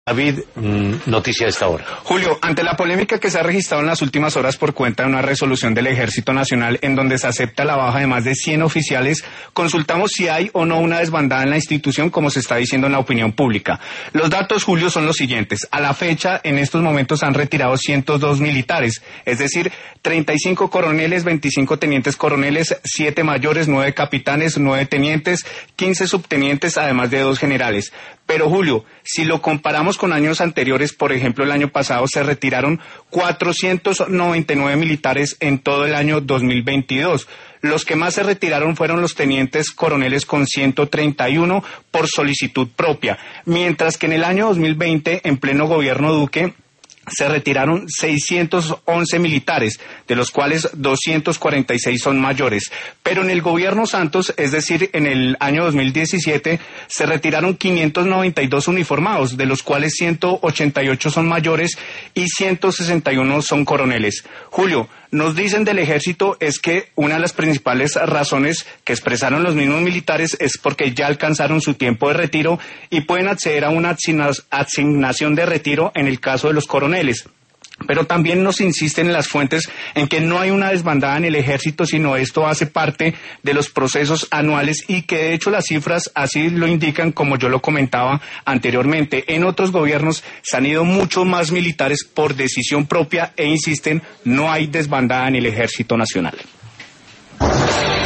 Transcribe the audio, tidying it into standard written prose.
David, noticia de esta hora. Julio, ante la polémica que se ha registrado en las últimas horas por cuenta de una resolución del Ejército Nacional en donde se acepta la baja de más de 100 oficiales, consultamos si hay o no una desbandada en la institución, como se está diciendo en la opinión pública. Los datos, Julio, son los siguientes. A la fecha, en estos momentos han retirado 102 militares, es decir, 35 coroneles, 25 tenientes coroneles, 7 mayores, 9 capitanes, 9 tenientes, 15 subtenientes, además de 2 generales. Pero, Julio, si lo comparamos con años anteriores, por ejemplo, el año pasado se retiraron 499 militares en todo el año 2022. Los que más se retiraron fueron los tenientes coroneles con 131 por solicitud propia, mientras que en el año 2020, en pleno gobierno Duque, se retiraron 611 militares, de los cuales 246 son mayores. Pero en el gobierno Santos, es decir, en el año 2017, se retiraron 592 uniformados, de los cuales 188 son mayores y 161 son coroneles. Julio, nos dicen del ejército es que una de las principales razones que expresaron los mismos militares es porque ya alcanzaron su tiempo de retiro y pueden acceder a una asignación de retiro en el caso de los coroneles. Pero también nos insisten en las fuentes en que no hay una desbandada en el ejército, sino esto hace parte de los procesos anuales y que de hecho las cifras así lo indican, como yo lo comentaba anteriormente. En otros gobiernos se han ido mucho más militares por decisión propia e insisten, no hay desbandada en el Ejército Nacional.